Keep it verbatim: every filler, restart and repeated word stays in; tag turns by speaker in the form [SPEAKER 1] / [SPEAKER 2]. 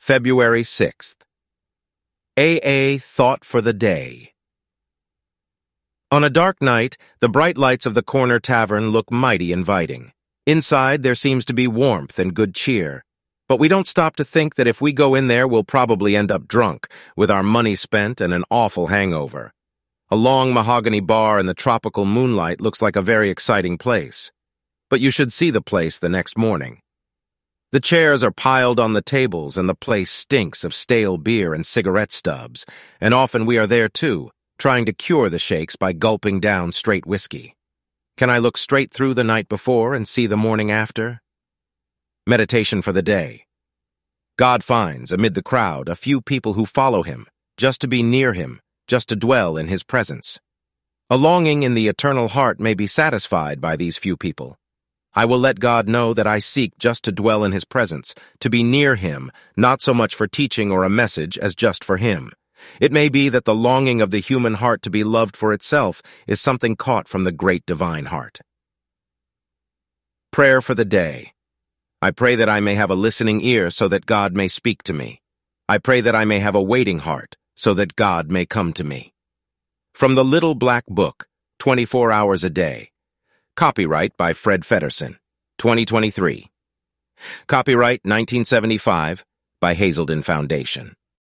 [SPEAKER 1] February sixth. A A Thought for the Day. On a dark night, the bright lights of the corner tavern look mighty inviting. Inside, there seems to be warmth and good cheer. But we don't stop to think that if we go in there, we'll probably end up drunk, with our money spent and an awful hangover. A long mahogany bar in the tropical moonlight looks like a very exciting place. But you should see the place the next morning. The chairs are piled on the tables, and the place stinks of stale beer and cigarette stubs, and often we are there too, trying to cure the shakes by gulping down straight whiskey. Can I look straight through the night before and see the morning after? Meditation for the day. God finds, amid the crowd, a few people who follow him, just to be near him, just to dwell in his presence. A longing in the eternal heart may be satisfied by these few people. I will let God know that I seek just to dwell in his presence, to be near him, not so much for teaching or a message as just for him. It may be that the longing of the human heart to be loved for itself is something caught from the great divine heart. Prayer for the day. I pray that I may have a listening ear so that God may speak to me. I pray that I may have a waiting heart so that God may come to me. From the Little Black Book, twenty-four hours a day. Copyright by Fred Feddersen, twenty twenty-three. Copyright nineteen seventy-five by Hazelden Foundation.